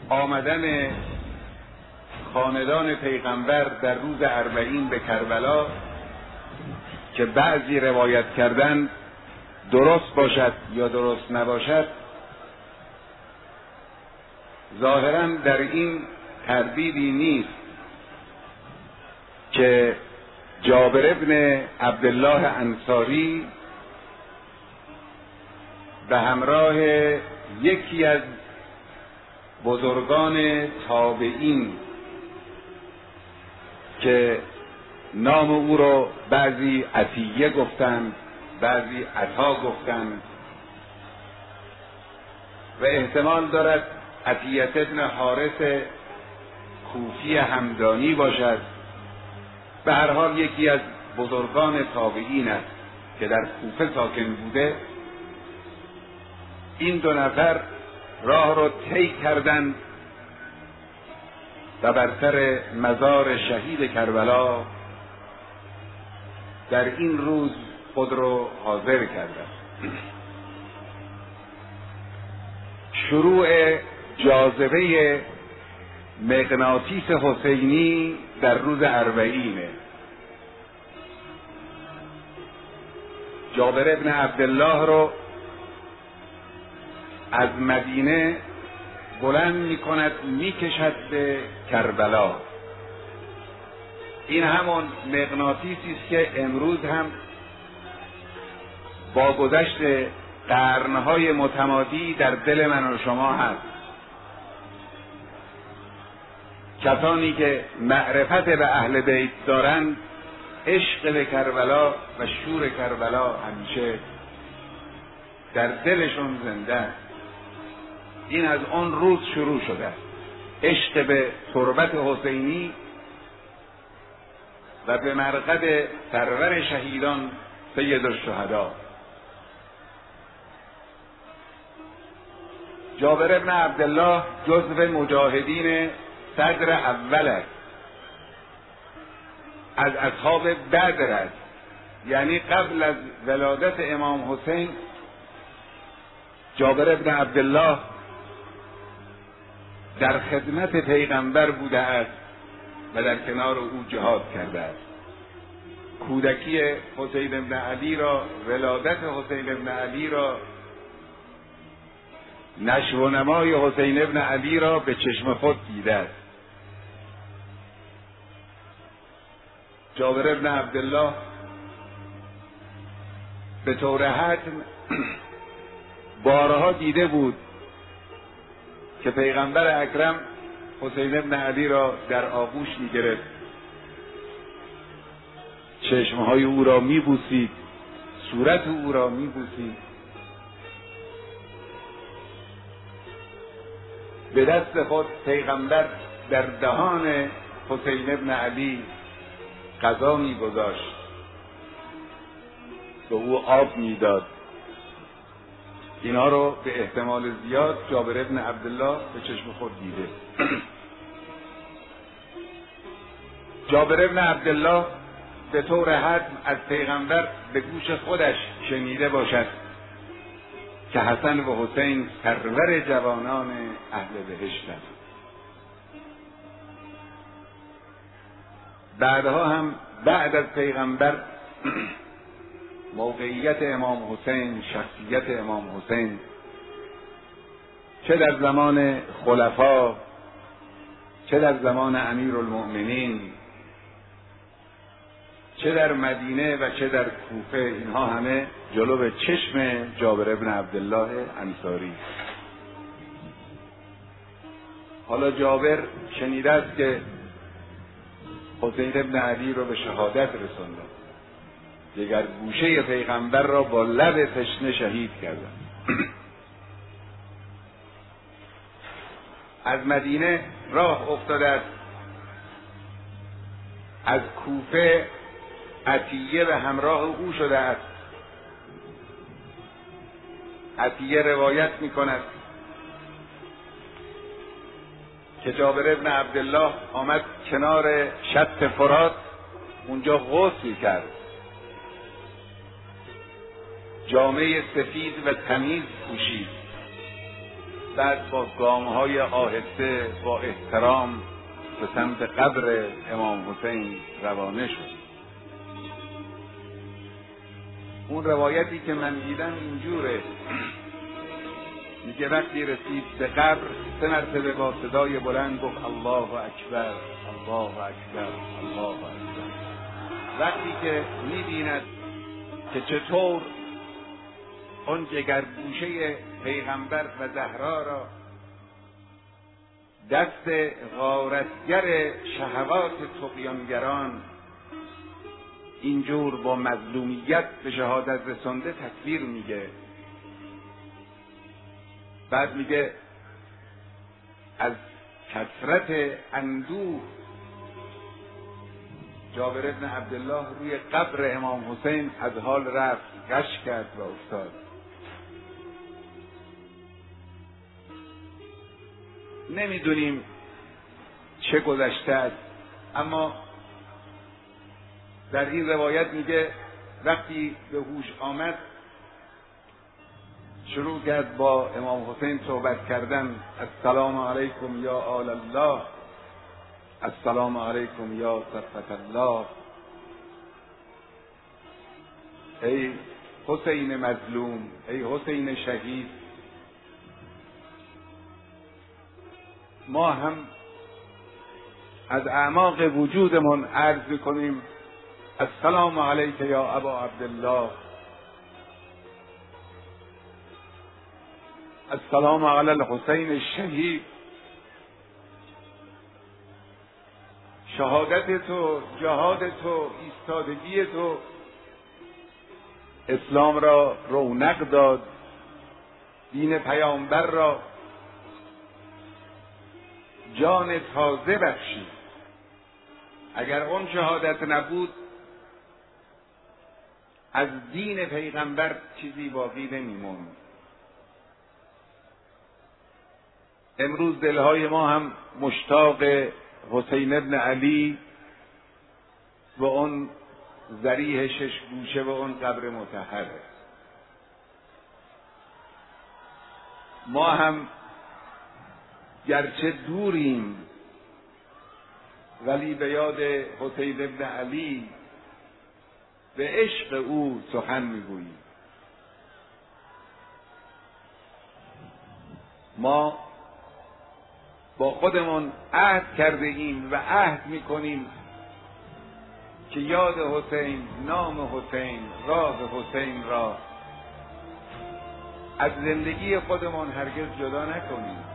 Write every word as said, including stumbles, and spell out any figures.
آمدن خاندان پیغمبر در روز اربعین به کربلا که بعضی روایت کردن درست باشد یا درست نباشد، ظاهراً در این تردیدی نیست که جابر ابن عبدالله انصاری به همراه یکی از بزرگان تابعین که نام او رو بعضی عطیه گفتند، بعضی عطا گفتند و احتمال دارد عطیه ابن حارث کوفی همدانی باشد، به هر حال یکی از بزرگان تابعین است که در کوفه ساکن بوده. این دو نفر راه رو طی کردند و بر سر مزار شهید کربلا در این روز خود رو حاضر کردند. شروع جاذبه مغناطیس حسینی در روز اربعینه. جابر ابن عبدالله رو از مدینه بلند می کند می کشد به کربلا. این همون مغناطیسی است که امروز هم با گذشت قرنهای متمادی در دل من و شما هست. کسانی که معرفت به اهل بیت دارند، عشق به کربلا و شور کربلا همیشه در دلشون زنده است. این از آن روز شروع شده است، عشق به تربت حسینی و به مرقد سرور شهیدان سید الشهدا. جابر ابن عبدالله جزو مجاهدین صدر اول است، از اصحاب بدر است، یعنی قبل از ولادت امام حسین جابر ابن عبدالله در خدمت پیغمبر بوده است و در کنار او جهاد کرده است. کودکی حسین ابن علی را، ولادت حسین ابن علی را، نشو و نمای حسین ابن علی را به چشم خود دیده است. جابر ابن عبدالله به طور حتم بارها دیده بود که پیغمبر اکرم حسین ابن علی را در آغوش می گرفت، چشمهای او را می بوسید، صورت او را می بوسید. به دست خود پیغمبر در دهان حسین ابن علی غذا می گذاشت، به او آب می داد. اینا رو به احتمال زیاد جابر ابن عبدالله به چشم خود دیده. جابر ابن عبدالله به طور حتم از پیغمبر به گوش خودش شنیده باشد که حسن و حسین سرور جوانان اهل بهشتند. بعدها هم بعد از پیغمبر موقعیت امام حسین، شخصیت امام حسین، چه در زمان خلفا، چه در زمان امیرالمؤمنین، چه در مدینه و چه در کوفه، اینها همه جلو چشم جابر ابن عبدالله انصاری. حالا جابر شنیده است که حسین ابن علی رو به شهادت رسانده، دیگر گوشه پیغمبر را با لب تشنه شهید کردن. از مدینه راه افتاده است، از کوفه عطیه به همراه او شده است. عطیه روایت می کند که جابر ابن عبدالله آمد کنار شط فرات، اونجا غسل کرد، جامعه سفید و تمیز پوشید، بعد با گام‌های آهسته با احترام به سمت قبر امام حسین روانه شد. اون روایتی که من دیدم اینجوره، میگه وقتی رسید به قبر سه مرتبه با صدای بلند گفت الله اکبر، الله اکبر، الله اکبر. وقتی که میبیند که چطور اون جگرگوشه پیغمبر و زهرا را دست غارتگر شهوات طغیانگران اینجور با مظلومیت به شهادت رسانده تکبیر میگه. بعد میگه از کثرت اندوه جابر بن عبدالله روی قبر امام حسین از حال رفت، غش کرد و افتاد. نمیدونیم چه گذشته است، اما در این روایت میگه وقتی به هوش آمد شروع کرد با امام حسین صحبت کردن. السلام علیکم یا آل الله، السلام علیکم یا صفوت الله. ای حسین مظلوم، ای حسین شهید، ما هم از اعماق وجودمون عرض میکنیم السلام علیک یا ابا عبدالله، السلام علی الحسین الشهید. شهادت تو، جهاد تو، ایستادگی تو اسلام را رونق داد، دین پیامبر را جان تازه بخشید. اگر اون شهادت نبود از دین پیغمبر چیزی باقی نمیموند. امروز دلهای ما هم مشتاق حسین ابن علی و اون ذریح شش گوشه و اون قبر مطهره. ما هم گرچه دوریم ولی به یاد حسین ابن علی به عشق او سخن میگوییم. ما با خودمون عهد کرده ایم و عهد میکنیم که یاد حسین، نام حسین، راه حسین را از زندگی خودمون هرگز جدا نکنیم.